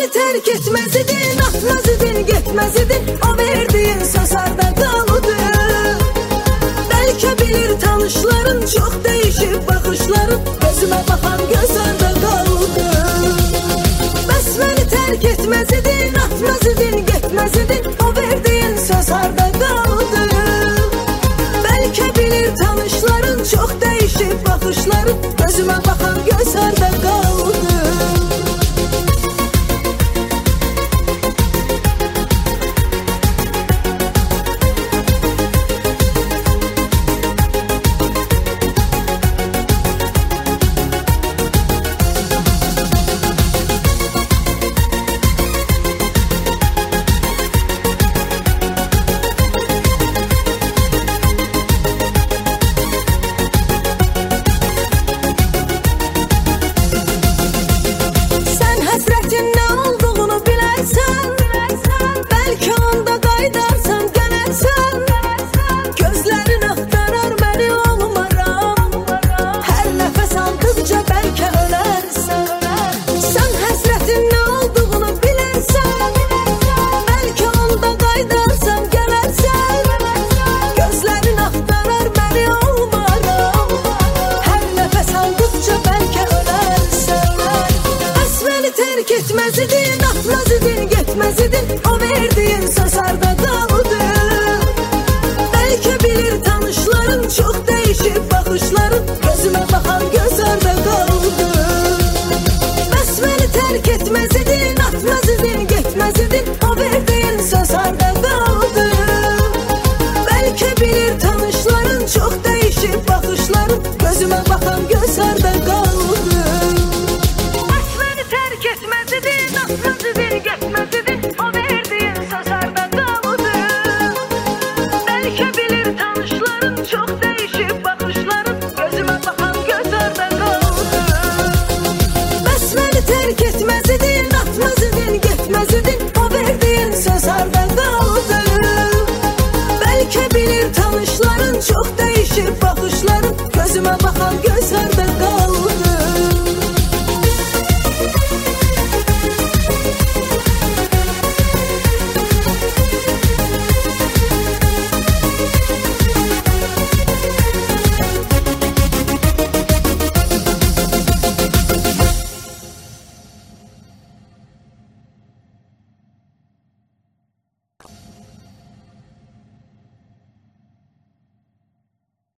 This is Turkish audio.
Seni terk etmez idin, atmaz idin, gitmez idin. O verdiğin sözlerde kalıdı. Belki bilir tanışların, çok değişik bakışların. Gözüme bakan gözlerde kalıdı. Bəs beni terk etmez idin, atmaz idin, gitmez idin. O verdiğin sözlerde kalıdı. Belki bilir tanışların, çok değişik bakışların. Gözüme bakan gözlerde kalıdı. Terk etmez idin, atmaz idin, gitmez idin.